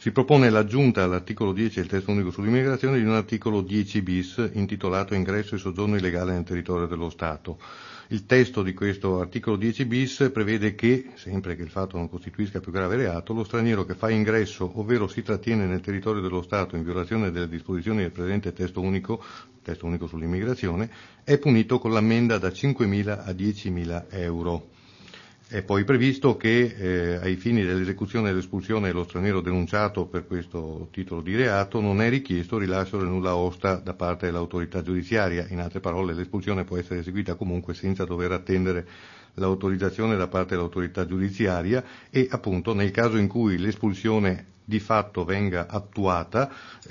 Si propone l'aggiunta all'articolo 10 del testo unico sull'immigrazione di un articolo 10 bis intitolato Ingresso e soggiorno illegale nel territorio dello Stato. Il testo di questo articolo 10 bis prevede che, sempre che il fatto non costituisca più grave reato, lo straniero che fa ingresso ovvero si trattiene nel territorio dello Stato in violazione delle disposizioni del presente testo unico sull'immigrazione, è punito con l'ammenda da 5.000 a 10.000 euro. È poi previsto che ai fini dell'esecuzione dell'espulsione dello straniero denunciato per questo titolo di reato non è richiesto il rilascio del nulla osta da parte dell'autorità giudiziaria. In altre parole, l'espulsione può essere eseguita comunque senza dover attendere l'autorizzazione da parte dell'autorità giudiziaria e appunto nel caso in cui l'espulsione di fatto venga attuata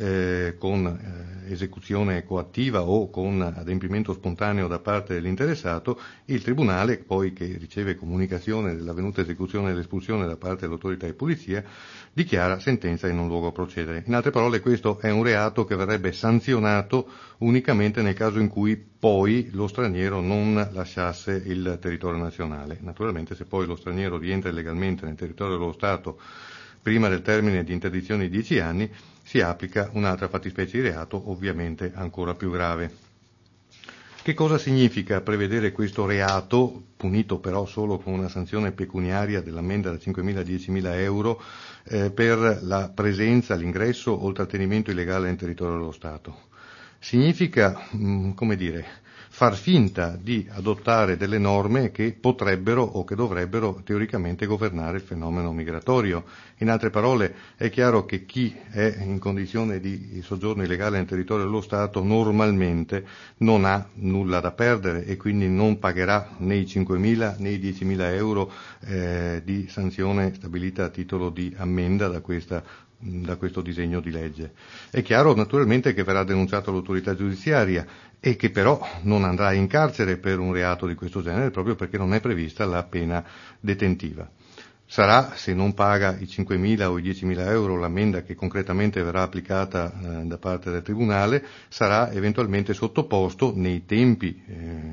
con esecuzione coattiva o con adempimento spontaneo da parte dell'interessato, il Tribunale, poi che riceve comunicazione dell'avvenuta esecuzione dell'espulsione da parte dell'autorità di polizia, dichiara sentenza di non luogo a procedere. In altre parole, questo è un reato che verrebbe sanzionato unicamente nel caso in cui poi lo straniero non lasciasse il territorio nazionale. Naturalmente, se poi lo straniero rientra illegalmente nel territorio dello Stato prima del termine di interdizione di 10 anni, si applica un'altra fattispecie di reato, ovviamente ancora più grave. Che cosa significa prevedere questo reato, punito però solo con una sanzione pecuniaria dell'ammenda da 5.000 a 10.000 euro, per la presenza, l'ingresso o il trattenimento illegale nel territorio dello Stato? Significa, far finta di adottare delle norme che potrebbero o che dovrebbero teoricamente governare il fenomeno migratorio. In altre parole, è chiaro che chi è in condizione di soggiorno illegale nel territorio dello Stato normalmente non ha nulla da perdere e quindi non pagherà né i 5.000 né i 10.000 euro di sanzione stabilita a titolo di ammenda da questo disegno di legge. È chiaro naturalmente che verrà denunciato all'autorità giudiziaria e che però non andrà in carcere per un reato di questo genere proprio perché non è prevista la pena detentiva. Sarà, se non paga i 5.000 o i 10.000 euro, l'ammenda che concretamente verrà applicata da parte del Tribunale, sarà eventualmente sottoposto nei tempi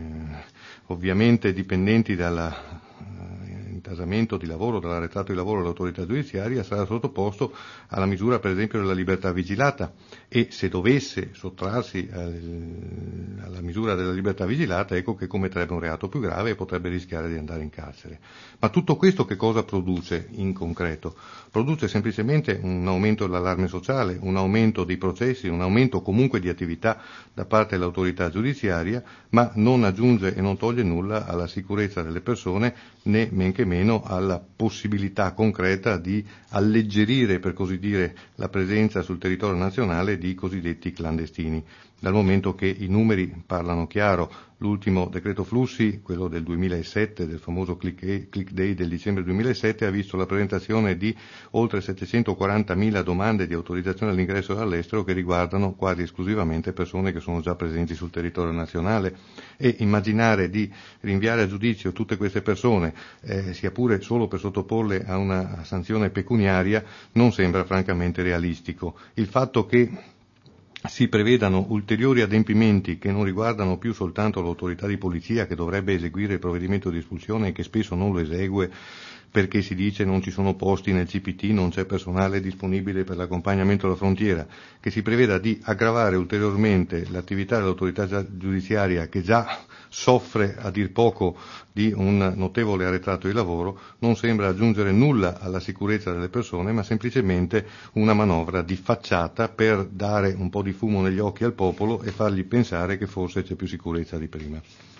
ovviamente dipendenti dalla intasamento di lavoro, dall'arretrato di lavoro dell'autorità giudiziaria, sarà sottoposto alla misura per esempio della libertà vigilata e se dovesse sottrarsi alla misura della libertà vigilata, ecco che commetterebbe un reato più grave e potrebbe rischiare di andare in carcere. Ma tutto questo che cosa produce in concreto? Produce semplicemente un aumento dell'allarme sociale, un aumento dei processi, un aumento comunque di attività da parte dell'autorità giudiziaria, ma non aggiunge e non toglie nulla alla sicurezza delle persone né men che meno alla possibilità concreta di alleggerire, per così dire, la presenza sul territorio nazionale di cosiddetti clandestini. Dal momento che i numeri parlano chiaro, l'ultimo decreto flussi, quello del 2007, del famoso click day del dicembre 2007, ha visto la presentazione di oltre 740.000 domande di autorizzazione all'ingresso dall'estero che riguardano quasi esclusivamente persone che sono già presenti sul territorio nazionale e immaginare di rinviare a giudizio tutte queste persone, sia pure solo per sottoporle a una sanzione pecuniaria, non sembra francamente realistico. Il fatto che si prevedano ulteriori adempimenti che non riguardano più soltanto l'autorità di polizia che dovrebbe eseguire il provvedimento di espulsione e che spesso non lo esegue perché si dice non ci sono posti nel CPT, non c'è personale disponibile per l'accompagnamento alla frontiera, che si preveda di aggravare ulteriormente l'attività dell'autorità giudiziaria che già soffre a dir poco di un notevole arretrato di lavoro, non sembra aggiungere nulla alla sicurezza delle persone, ma semplicemente una manovra di facciata per dare un po' di fumo negli occhi al popolo e fargli pensare che forse c'è più sicurezza di prima.